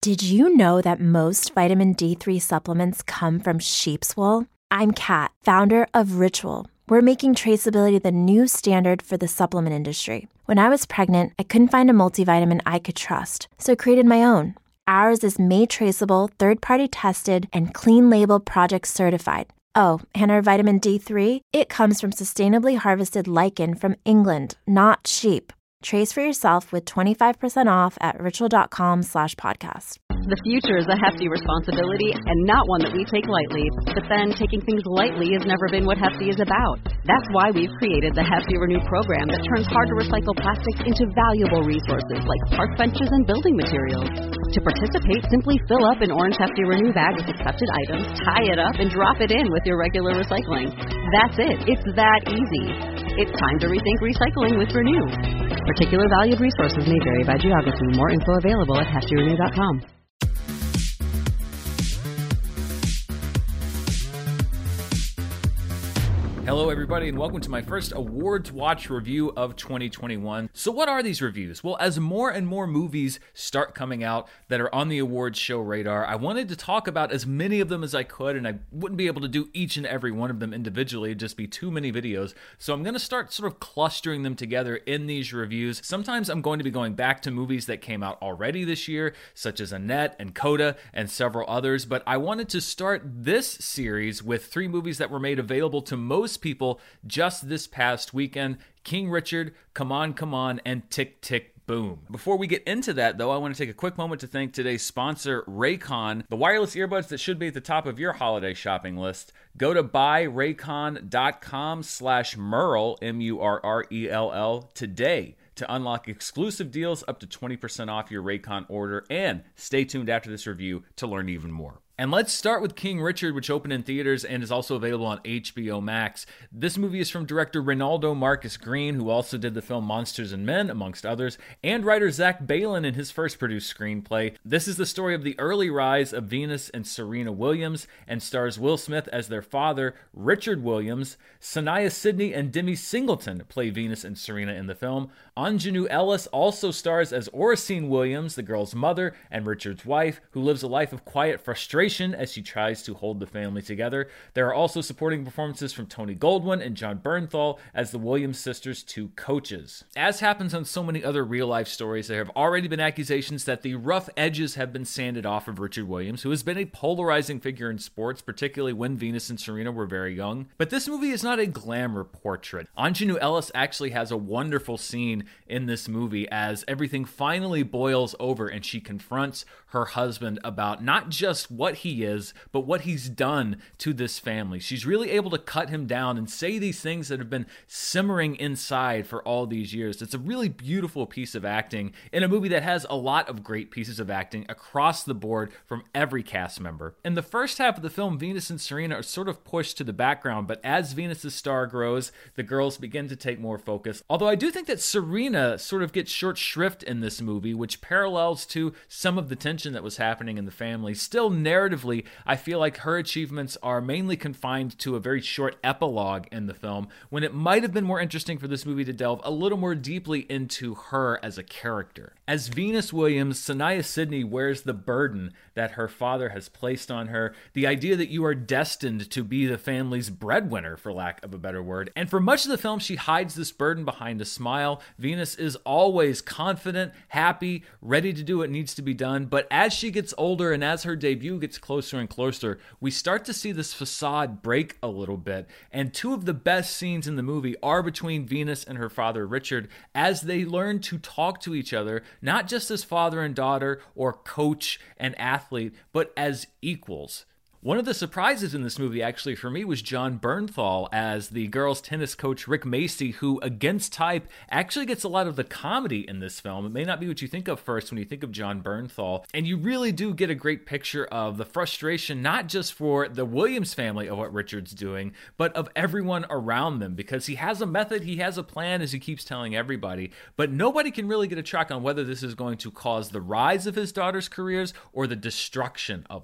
Did you know that most vitamin D3 supplements come from sheep's wool? I'm Kat, founder of Ritual. We're making traceability the new standard for the supplement industry. When I was pregnant, I couldn't find a multivitamin I could trust, so I created my own. Ours is made traceable, third-party tested, and clean label project certified. Oh, and our vitamin D3, it comes from sustainably harvested lichen from England, not sheep. Trace for yourself with 25% off at ritual.com/podcast. The future is a hefty responsibility and not one that we take lightly. But then taking things lightly has never been what Hefty is about. That's why we've created the Hefty Renew program that turns hard-to-recycle plastics into valuable resources like park benches and building materials. To participate, simply fill up an orange Hefty Renew bag with accepted items, tie it up, and drop it in with your regular recycling. That's it. It's that easy. It's time to rethink recycling with Renew. Particular valued resources may vary by geography. More info available at heftyrenew.com. Hello everybody and welcome to my first Awards Watch review of 2021. So what are these reviews? Well, as more and more movies start coming out that are on the awards show radar, I wanted to talk about as many of them as I could, and I wouldn't be able to do each and every one of them individually. It'd just be too many videos. So I'm going to start sort of clustering them together in these reviews. Sometimes I'm going to be going back to movies that came out already this year, such as Annette and Coda and several others, but I wanted to start this series with 3 movies that were made available to most people just this past weekend: King Richard, Come On, Come On, and Tick, Tick, Boom. Before we get into that, though, I want to take a quick moment to thank today's sponsor, Raycon, the wireless earbuds that should be at the top of your holiday shopping list. Go to buyraycon.com/Murrell, M-U-R-R-E-L-L, today to unlock exclusive deals up to 20% off your Raycon order, and stay tuned after this review to learn even more. And let's start with King Richard, which opened in theaters and is also available on HBO Max. This movie is from director Rinaldo Marcus Green, who also did the film Monsters and Men, amongst others, and writer Zach Balan in his first produced screenplay. This is the story of the early rise of Venus and Serena Williams, and stars Will Smith as their father, Richard Williams. Sanaya Sidney and Demi Singleton play Venus and Serena in the film. Anjanou Ellis also stars as Oracene Williams, the girl's mother and Richard's wife, who lives a life of quiet frustration as she tries to hold the family together. There are also supporting performances from Tony Goldwyn and Jon Bernthal as the Williams sisters' 2 coaches. As happens on so many other real-life stories, there have already been accusations that the rough edges have been sanded off of Richard Williams, who has been a polarizing figure in sports, particularly when Venus and Serena were very young. But this movie is not a glamour portrait. Anjanou Ellis actually has a wonderful scene in this movie as everything finally boils over and she confronts her husband about not just what he is, but what he's done to this family. She's really able to cut him down and say these things that have been simmering inside for all these years. It's a really beautiful piece of acting in a movie that has a lot of great pieces of acting across the board from every cast member. In the first half of the film, Venus and Serena are sort of pushed to the background, but as Venus's star grows, the girls begin to take more focus. Although I do think that Serena sort of gets short shrift in this movie, which parallels to some of the tension that was happening in the family. Still, narratively, I feel like her achievements are mainly confined to a very short epilogue in the film, when it might have been more interesting for this movie to delve a little more deeply into her as a character. As Venus Williams, Sanaya Sidney wears the burden that her father has placed on her, the idea that you are destined to be the family's breadwinner, for lack of a better word. And for much of the film, she hides this burden behind a smile. Venus is always confident, happy, ready to do what needs to be done, but as she gets older and as her debut gets closer and closer, we start to see this facade break a little bit. And 2 of the best scenes in the movie are between Venus and her father, Richard, as they learn to talk to each other, not just as father and daughter or coach and athlete, but as equals. One of the surprises in this movie, actually, for me, was Jon Bernthal as the girls' tennis coach, Rick Macci, who, against type, actually gets a lot of the comedy in this film. It may not be what you think of first when you think of Jon Bernthal, and you really do get a great picture of the frustration, not just for the Williams family of what Richard's doing, but of everyone around them, because he has a method, he has a plan, as he keeps telling everybody, but nobody can really get a track on whether this is going to cause the rise of his daughters' careers or the destruction of them.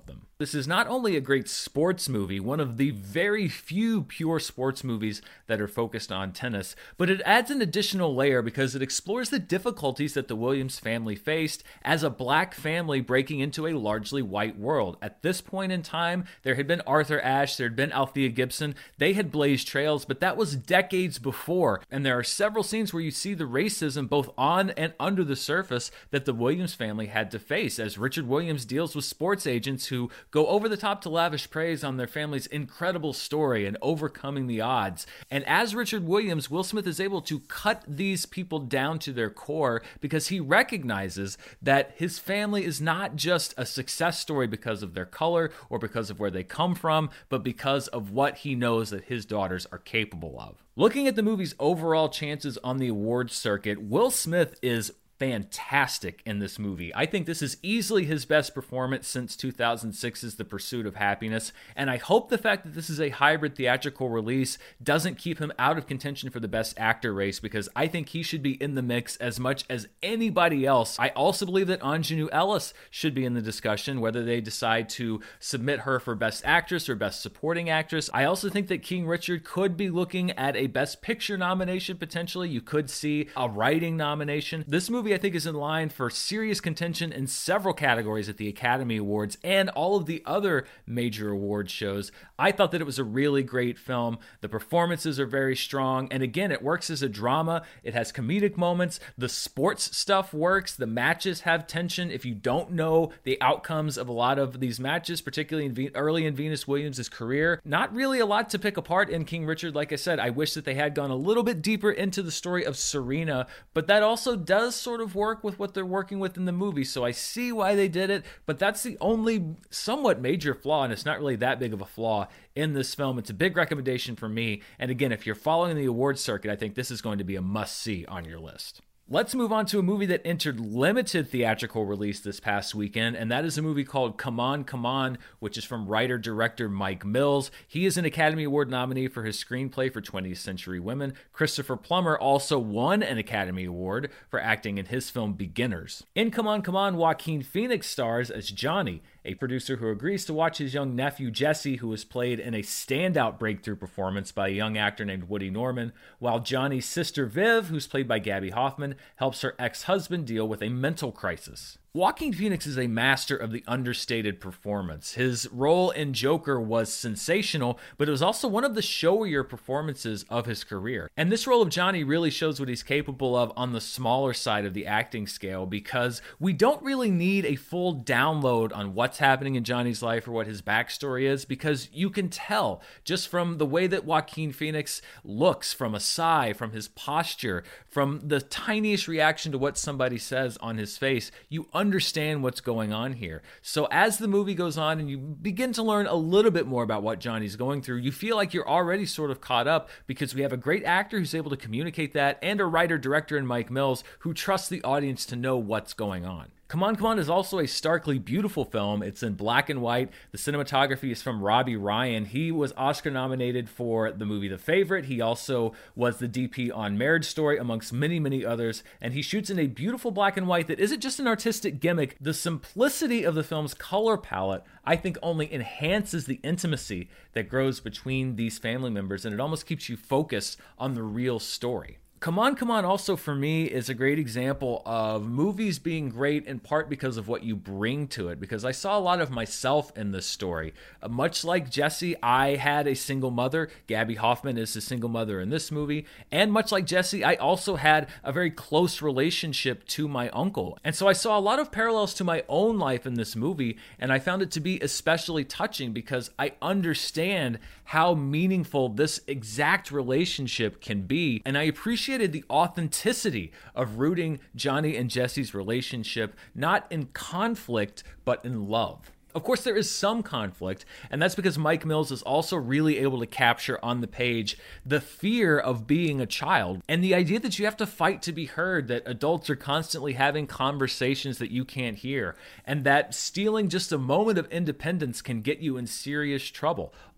This is not only a great sports movie, one of the very few pure sports movies that are focused on tennis, but it adds an additional layer because it explores the difficulties that the Williams family faced as a black family breaking into a largely white world. At this point in time, there had been Arthur Ashe, there had been Althea Gibson, they had blazed trails, but that was decades before, and there are several scenes where you see the racism both on and under the surface that the Williams family had to face as Richard Williams deals with sports agents who go over the top to lavish praise on their family's incredible story and overcoming the odds. And as Richard Williams, Will Smith is able to cut these people down to their core because he recognizes that his family is not just a success story because of their color or because of where they come from, but because of what he knows that his daughters are capable of. Looking at the movie's overall chances on the awards circuit, Will Smith is fantastic in this movie. I think this is easily his best performance since 2006's The Pursuit of Happiness, and I hope the fact that this is a hybrid theatrical release doesn't keep him out of contention for the Best Actor race, because I think he should be in the mix as much as anybody else. I also believe that Aunjanue Ellis should be in the discussion, whether they decide to submit her for Best Actress or Best Supporting Actress. I also think that King Richard could be looking at a Best Picture nomination potentially. You could see a writing nomination. This movie I think is in line for serious contention in several categories at the Academy Awards and all of the other major award shows. I thought that it was a really great film. The performances are very strong, and again, it works as a drama. It has comedic moments. The sports stuff works. The matches have tension. If you don't know the outcomes of a lot of these matches, particularly early in Venus Williams' career, not really a lot to pick apart in King Richard. Like I said, I wish that they had gone a little bit deeper into the story of Serena, but that also does sort of work with what they're working with in the movie, so I see why they did it, but that's the only somewhat major flaw, and it's not really that big of a flaw in this film. It's a big recommendation for me, and again, if you're following the awards circuit, I think this is going to be a must-see on your list. Let's move on to a movie that entered limited theatrical release this past weekend, and that is a movie called Come On, Come On, which is from writer-director Mike Mills. He is an Academy Award nominee for his screenplay for 20th Century Women. Christopher Plummer also won an Academy Award for acting in his film Beginners. In Come On, Come On, Joaquin Phoenix stars as Johnny, a producer who agrees to watch his young nephew Jesse, who was played in a standout breakthrough performance by a young actor named Woody Norman, while Johnny's sister Viv, who's played by Gabby Hoffman, helps her ex-husband deal with a mental crisis. Joaquin Phoenix is a master of the understated performance. His role in Joker was sensational, but it was also one of the showier performances of his career. And this role of Johnny really shows what he's capable of on the smaller side of the acting scale, because we don't really need a full download on what's happening in Johnny's life or what his backstory is, because you can tell just from the way that Joaquin Phoenix looks, from a sigh, from his posture, from the tiniest reaction to what somebody says on his face, you understand what's going on here. So as the movie goes on and you begin to learn a little bit more about what Johnny's going through, you feel like you're already sort of caught up, because we have a great actor who's able to communicate that, and a writer-director in Mike Mills who trusts the audience to know what's going on. Come On, Come On is also a starkly beautiful film. It's in black and white. The cinematography is from Robbie Ryan. He was Oscar nominated for the movie The Favorite. He also was the DP on Marriage Story, amongst many, many others. And he shoots in a beautiful black and white that isn't just an artistic gimmick. The simplicity of the film's color palette, I think, only enhances the intimacy that grows between these family members, and it almost keeps you focused on the real story. Come On, Come On also for me is a great example of movies being great in part because of what you bring to it, because I saw a lot of myself in this story. Much like Jesse, I had a single mother. Gabby Hoffman is a single mother in this movie. And much like Jesse, I also had a very close relationship to my uncle. And so I saw a lot of parallels to my own life in this movie, and I found it to be especially touching because I understand how meaningful this exact relationship can be, and I appreciated the authenticity of rooting Johnny and Jesse's relationship, not in conflict, but in love. Of course, there is some conflict, and that's because Mike Mills is also really able to capture on the page the fear of being a child and the idea that you have to fight to be heard, that adults are constantly having conversations that you can't hear, and that stealing just a moment of independence can get you in serious trouble.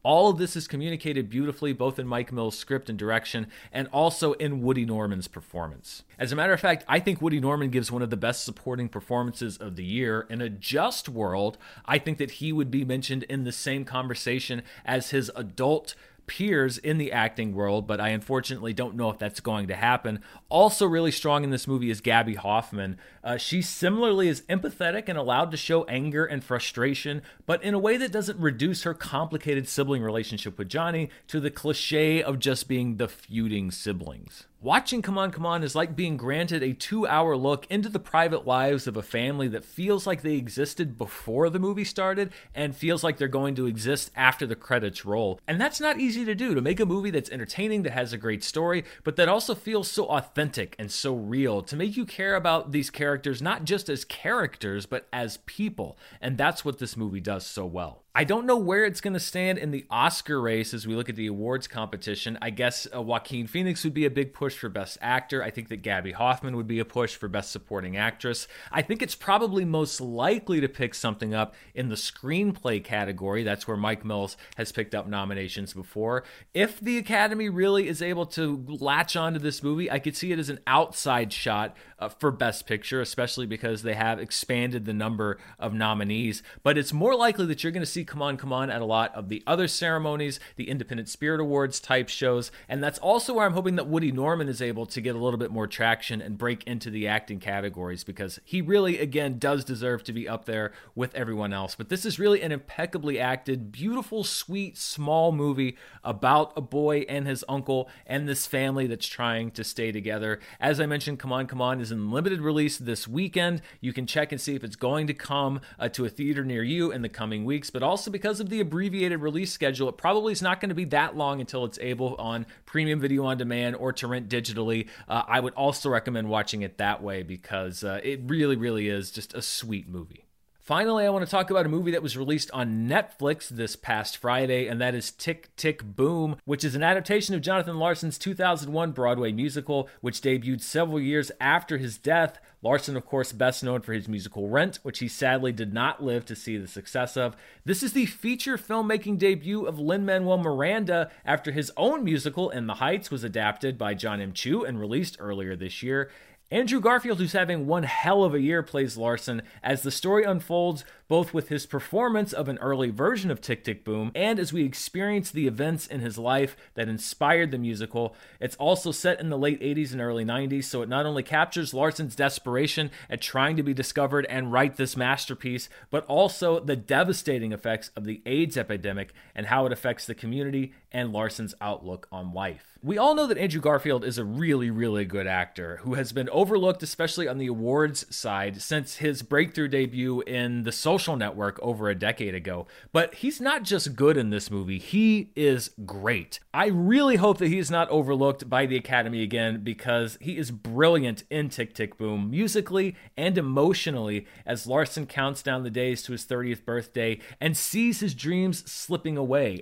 All of this is communicated beautifully both in Mike Mills' script and direction and also in Woody Norman's performance. As a matter of fact, I think Woody Norman gives one of the best supporting performances of the year. In a just world, I think that he would be mentioned in the same conversation as his adult peers in the acting world, but I unfortunately don't know if that's going to happen. Also really strong in this movie is Gaby Hoffmann. She similarly is empathetic and allowed to show anger and frustration, but in a way that doesn't reduce her complicated sibling relationship with Johnny to the cliche of just being the feuding siblings. Watching Come On, Come On is like being granted a 2-hour look into the private lives of a family that feels like they existed before the movie started and feels like they're going to exist after the credits roll. And that's not easy to do, to make a movie that's entertaining, that has a great story, but that also feels so authentic and so real, to make you care about these characters not just as characters, but as people. And that's what this movie does so well. I don't know where it's going to stand in the Oscar race as we look at the awards competition. I guess Joaquin Phoenix would be a big push for Best Actor. I think that Gaby Hoffmann would be a push for Best Supporting Actress. I think it's probably most likely to pick something up in the screenplay category. That's where Mike Mills has picked up nominations before. If the Academy really is able to latch onto this movie, I could see it as an outside shot for Best Picture, especially because they have expanded the number of nominees. But it's more likely that you're going to see Come On, Come On at a lot of the other ceremonies, the Independent Spirit Awards type shows, and that's also where I'm hoping that Woody Norman is able to get a little bit more traction and break into the acting categories, because he really, again, does deserve to be up there with everyone else. But this is really an impeccably acted, beautiful, sweet, small movie about a boy and his uncle and this family that's trying to stay together. As I mentioned, Come On, Come On is in limited release this weekend. You can check and see if it's going to come to a theater near you in the coming weeks, but also because of the abbreviated release schedule, it probably is not going to be that long until it's able on premium video on demand or to rent digitally. I would also recommend watching it that way because it really, really is just a sweet movie. Finally, I want to talk about a movie that was released on Netflix this past Friday, and that is Tick, Tick, Boom, which is an adaptation of Jonathan Larson's 2001 Broadway musical, which debuted several years after his death. Larson, of course, best known for his musical Rent, which he sadly did not live to see the success of. This is the feature filmmaking debut of Lin-Manuel Miranda after his own musical In the Heights was adapted by John M. Chu and released earlier this year. Andrew Garfield, who's having one hell of a year, plays Larson as the story unfolds both with his performance of an early version of Tick, Tick, Boom and as we experience the events in his life that inspired the musical. It's also set in the late 80s and early 90s, so it not only captures Larson's desperation at trying to be discovered and write this masterpiece, but also the devastating effects of the AIDS epidemic and how it affects the community and Larson's outlook on life. We all know that Andrew Garfield is a really, really good actor who has been overlooked, especially on the awards side, since his breakthrough debut in The Social Network over a decade ago. But he's not just good in this movie, he is great. I really hope that he is not overlooked by the Academy again, because he is brilliant in Tick, Tick, Boom, musically and emotionally, as Larson counts down the days to his 30th birthday and sees his dreams slipping away.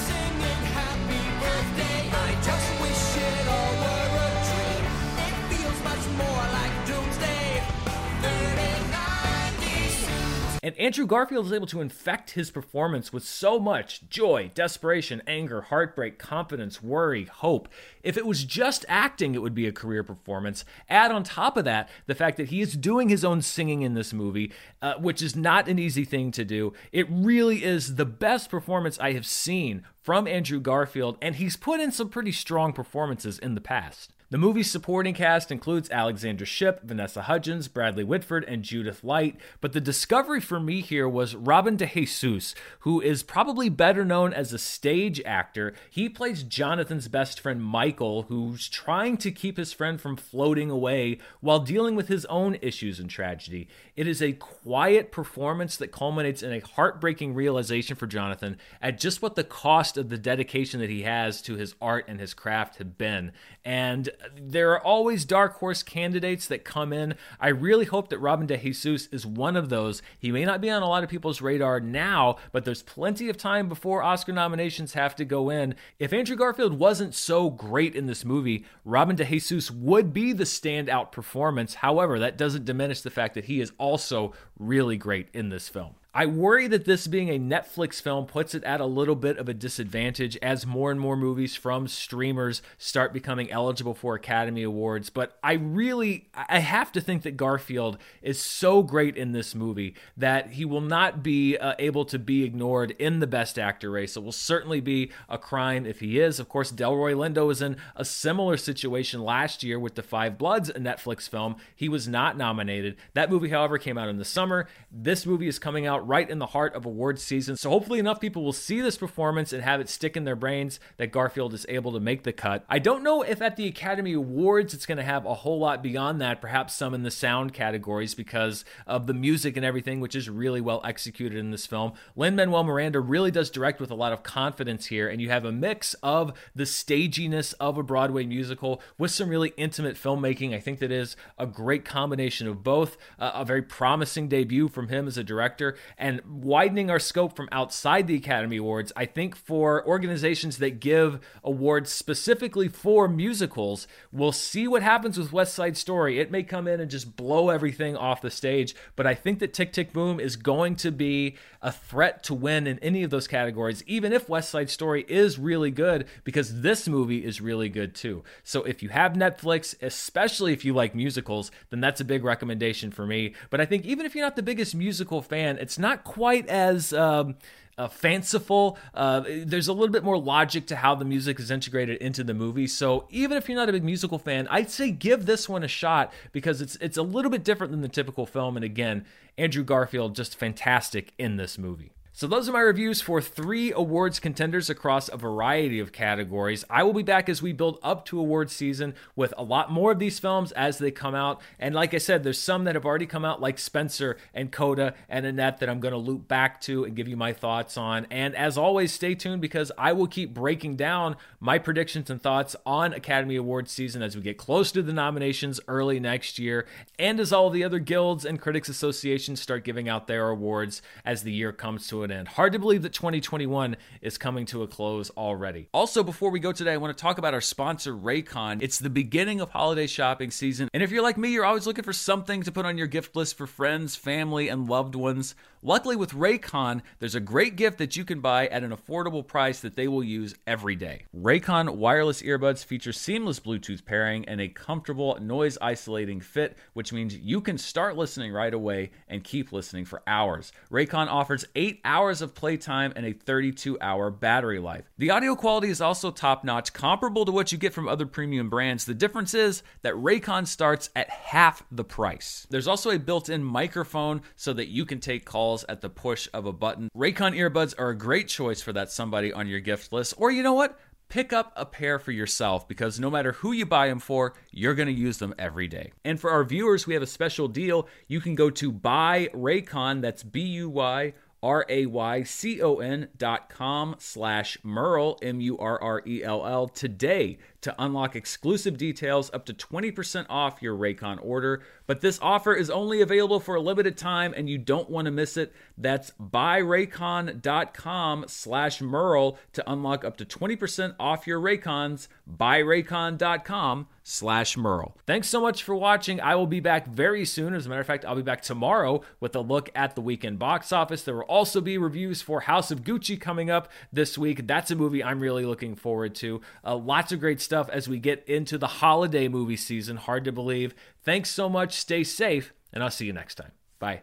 And Andrew Garfield is able to infect his performance with so much joy, desperation, anger, heartbreak, confidence, worry, hope. If it was just acting, it would be a career performance. Add on top of that the fact that he is doing his own singing in this movie, which is not an easy thing to do. It really is the best performance I have seen from Andrew Garfield, and he's put in some pretty strong performances in the past. The movie's supporting cast includes Alexandra Shipp, Vanessa Hudgens, Bradley Whitford, and Judith Light, but the discovery for me here was Robin DeJesus, who is probably better known as a stage actor. He plays Jonathan's best friend Michael, who's trying to keep his friend from floating away while dealing with his own issues and tragedy. It is a quiet performance that culminates in a heartbreaking realization for Jonathan at just what the cost of the dedication that he has to his art and his craft have been. And there are always dark horse candidates that come in. I really hope that Robin DeJesus is one of those. He may not be on a lot of people's radar now, but there's plenty of time before Oscar nominations have to go in. If Andrew Garfield wasn't so great in this movie, Robin DeJesus would be the standout performance. However, that doesn't diminish the fact that he is also really great in this film. I worry that this being a Netflix film puts it at a little bit of a disadvantage as more and more movies from streamers start becoming eligible for Academy Awards. But I have to think that Garfield is so great in this movie that he will not be able to be ignored in the Best Actor race. It will certainly be a crime if he is. Of course, Delroy Lindo was in a similar situation last year with The Five Bloods, a Netflix film. He was not nominated. That movie, however, came out in the summer. This movie is coming out right in the heart of awards season. So hopefully enough people will see this performance and have it stick in their brains that Garfield is able to make the cut. I don't know if at the Academy Awards it's going to have a whole lot beyond that, perhaps some in the sound categories because of the music and everything, which is really well executed in this film. Lin-Manuel Miranda really does direct with a lot of confidence here, and you have a mix of the staginess of a Broadway musical with some really intimate filmmaking. I think that is a great combination of both, a very promising debut from him as a director, and widening our scope from outside the Academy Awards. I think for organizations that give awards specifically for musicals, we'll see what happens with West Side Story. It may come in and just blow everything off the stage, but I think that Tick, Tick, Boom is going to be a threat to win in any of those categories, even if West Side Story is really good, because this movie is really good too. So if you have Netflix, especially if you like musicals, then that's a big recommendation for me. But I think even if you're not the biggest musical fan, it's not quite as fanciful. There's a little bit more logic to how the music is integrated into the movie. So even if you're not a big musical fan, I'd say give this one a shot because it's a little bit different than the typical film. And again, Andrew Garfield just fantastic in this movie. So those are my reviews for 3 awards contenders across a variety of categories. I will be back as we build up to awards season with a lot more of these films as they come out. And like I said, there's some that have already come out like Spencer and Coda and Annette that I'm going to loop back to and give you my thoughts on. And as always, stay tuned because I will keep breaking down my predictions and thoughts on Academy Awards season as we get close to the nominations early next year. And as all the other guilds and critics associations start giving out their awards as the year comes to an end. Hard to believe that 2021 is coming to a close already. Also, before we go today, I want to talk about our sponsor, Raycon. It's the beginning of holiday shopping season, and if you're like me, you're always looking for something to put on your gift list for friends, family, and loved ones. Luckily, with Raycon, there's a great gift that you can buy at an affordable price that they will use every day. Raycon wireless earbuds feature seamless Bluetooth pairing and a comfortable noise-isolating fit, which means you can start listening right away and keep listening for hours. Raycon offers 8 hours of playtime and a 32-hour battery life. The audio quality is also top-notch, comparable to what you get from other premium brands. The difference is that Raycon starts at half the price. There's also a built-in microphone so that you can take calls at the push of a button. Raycon earbuds are a great choice for that somebody on your gift list. Or you know what? Pick up a pair for yourself because no matter who you buy them for, you're going to use them every day. And for our viewers, we have a special deal. You can go to buyraycon, that's BUYRAYCON.com/Murrell, MURRELL today to unlock exclusive details up to 20% off your Raycon order. But this offer is only available for a limited time and you don't want to miss it. That's buyraycon.com/Murrell to unlock up to 20% off your Raycons. Buyraycon.com/Murrell. Thanks so much for watching. I will be back very soon. As a matter of fact, I'll be back tomorrow with a look at the weekend box office. There will also be reviews for House of Gucci coming up this week. That's a movie I'm really looking forward to. Lots of great stuff as we get into the holiday movie season. Hard to believe. Thanks so much. Stay safe, and I'll see you next time. Bye.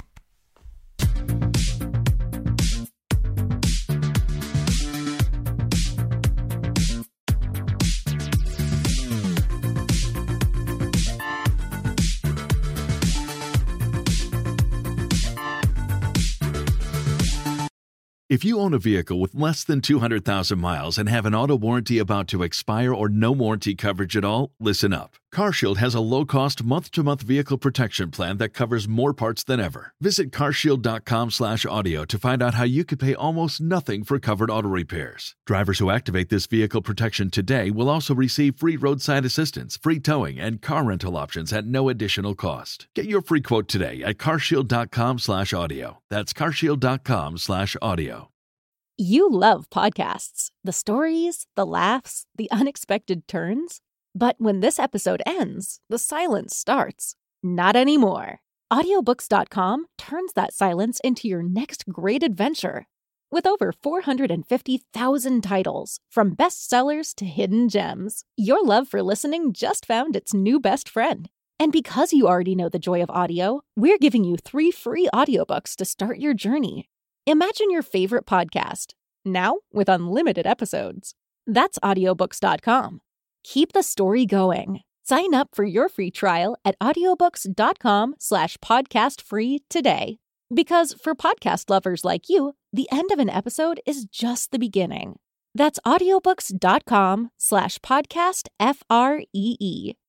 If you own a vehicle with less than 200,000 miles and have an auto warranty about to expire or no warranty coverage at all, listen up. CarShield has a low-cost month-to-month vehicle protection plan that covers more parts than ever. Visit carshield.com/audio to find out how you could pay almost nothing for covered auto repairs. Drivers who activate this vehicle protection today will also receive free roadside assistance, free towing, and car rental options at no additional cost. Get your free quote today at carshield.com/audio. That's carshield.com/audio. You love podcasts, the stories, the laughs, the unexpected turns. But when this episode ends, the silence starts. Not anymore. Audiobooks.com turns that silence into your next great adventure. With over 450,000 titles, from bestsellers to hidden gems, your love for listening just found its new best friend. And because you already know the joy of audio, we're giving you 3 free audiobooks to start your journey. Imagine your favorite podcast, now with unlimited episodes. That's audiobooks.com. Keep the story going. Sign up for your free trial at audiobooks.com/podcastfree today. Because for podcast lovers like you, the end of an episode is just the beginning. That's audiobooks.com/podcastfree.